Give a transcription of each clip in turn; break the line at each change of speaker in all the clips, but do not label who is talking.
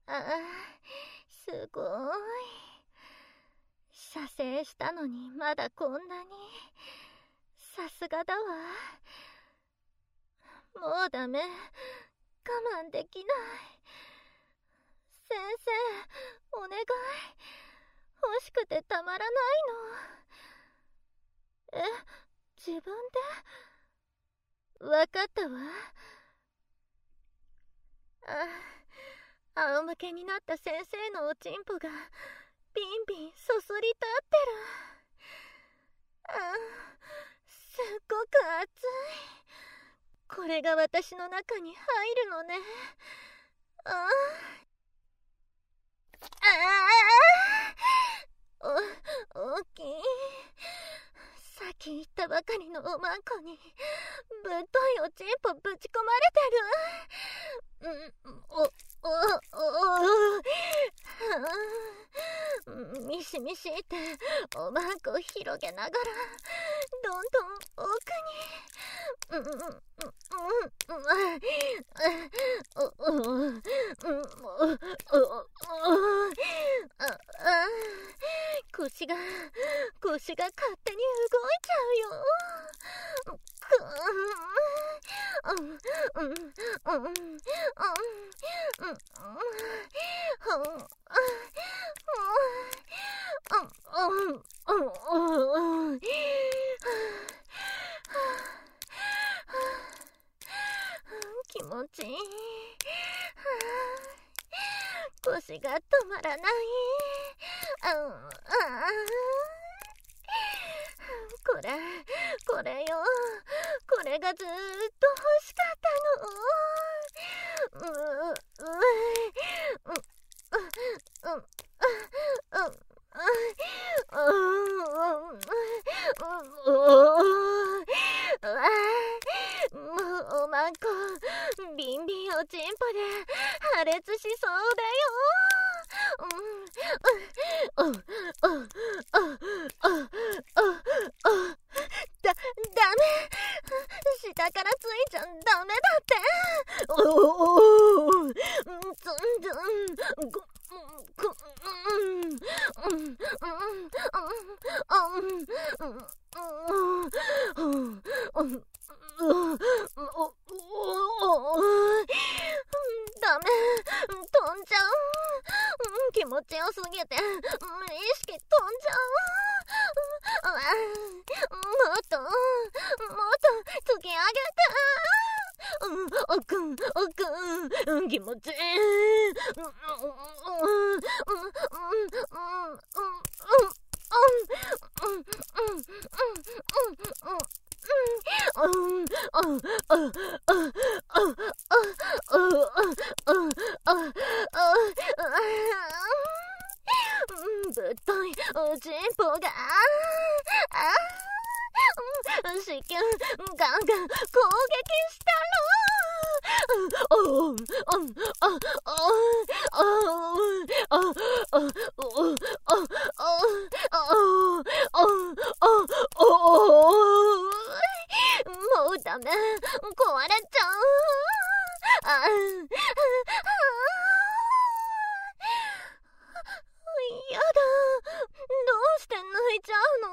すごい。射精したのにまだこんなに。さすがだわ。もうダメ。我慢できない。先生、お願い。欲しくてたまらないの。自分で？わかったわ。仰向けになった先生のおちんぽがビンビンそそり立ってる。すっごく熱い。これが私の中に入るのね。大きい。さっき言ったばかりのおまんこにぶっといおちんぽぶち込まれてる。ミシミシっておまんこを広げながらどんどん奥に。腰が勝手に動いちゃうよ。気持ちいい。腰が止まらない。これよ。これがずーっと欲しかったの。もうおまんこビンビンおちんぽで破裂しそうだよ。ダメ。下からついちゃダメだって。ダメ。飛んじゃう。気持ちよすぎて意識飛んじゃう。もっと突き上げて。気持ちいい。ぶっといおちんぽが子宮ガンガン攻撃したもうダメ。壊れちゃう。やだ。どうして泣いちゃ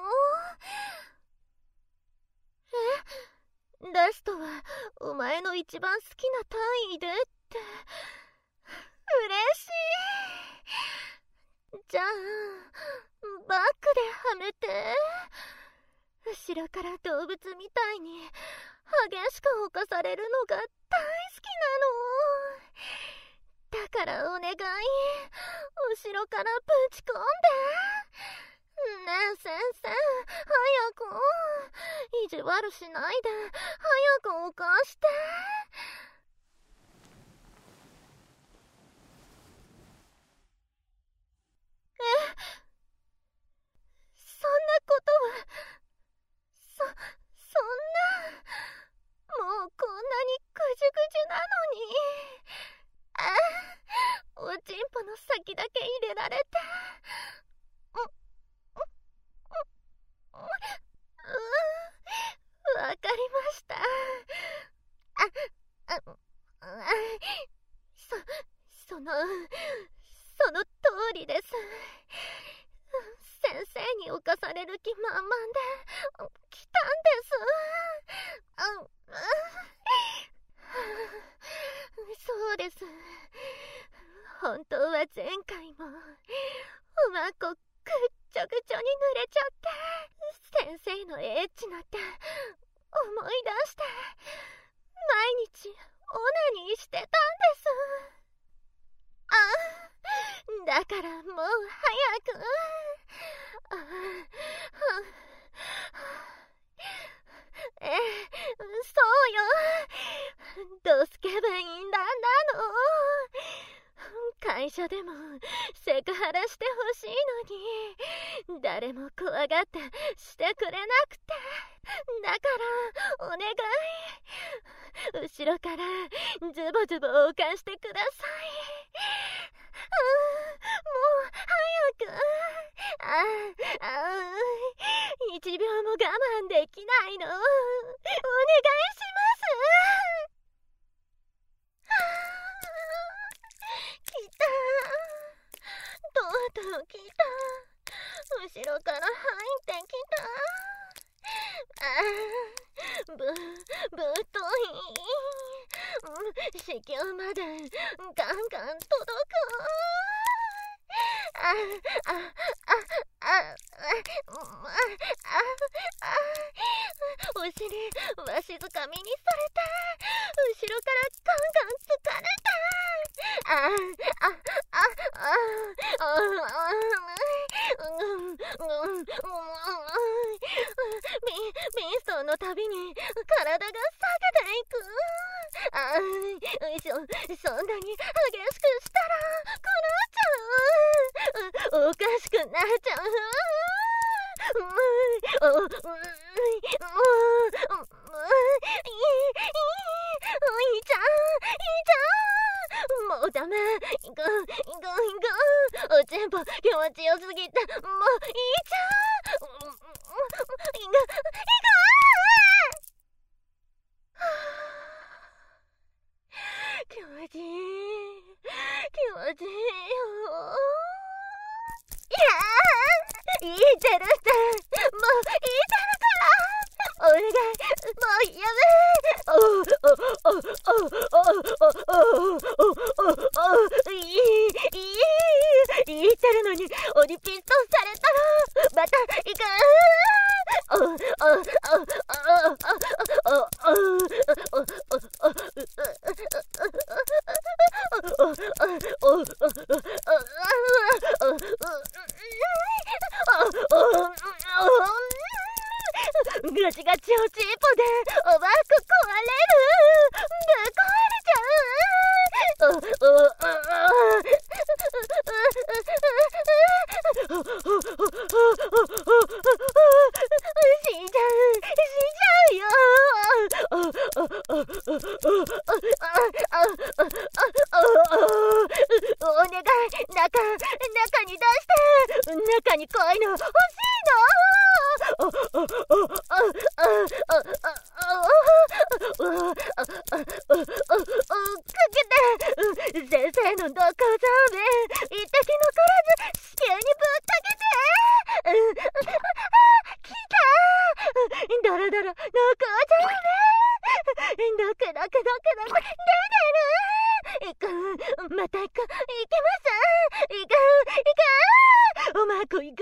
うの？ラストはお前の一番好きな単位でって。嬉しい。じゃあバックではめて。後ろから動物みたいに激しく犯されるのが大好きなの。だからお願い。後ろからぶち込んで。ねえ先生、早く。意地悪しないで早く犯して。そんなことは。そんな。もうこんなにぐじゅぐじゅなのに。おちんぽの先だけ入れられて。わかりました。そのれる気満々で来たんです。そうです。本当は前回もおまこぐっちょぐちょに濡れちゃって、先生のエッチな手思い出して毎日オナニーしてたんです。だからもう早く。そうよ。どうすけばいいんだなの。会社でもセクハラしてほしいのに誰も怖がってしてくれなくて、だからお願い、後ろからズボズボをかしてください。もう早く。1秒も我慢できないの。お願いします。来た。とうとう来た。後ろから入ってきた。ぶっとい。子宮までガンガン届く。お尻わしづかみにされた。後ろからガンガン疲れた。ミンストンのたびに体が下げていく。そんなに激しくしたら狂っちゃう。おかしくなっちゃう。いいじゃん。もうダメ。行く。おちんぽ気持ちよすぎて、もういいじゃん。気持ちいいよ。いいてるって、もういいてるから、お願い、もうやめ。言ってるのにオリピストされたらまた行く。ガチガチおちんぽでおばあこ壊れる。ぶっ壊れちゃう。死んじゃうよ。お願い、中に出して。中にこういうの欲しいの。かけて。先生のどこざめ一滴残らず子宮にぶったけて。来た。ドロドロのこざめ。ドクドク出てる。行く。また行く。行きます。行く。おまこ行く。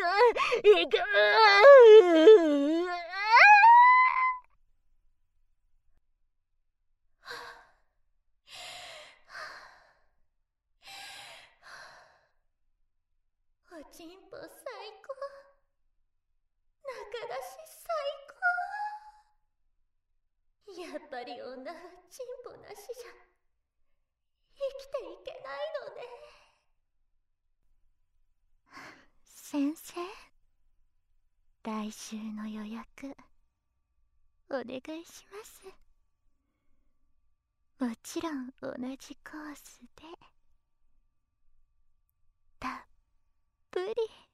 おちんぽ最高。中出し最高。やっぱり女はちんぽなしじゃ生きていけないのね。先生、来週の予約お願いします。もちろん同じコースでたっぷり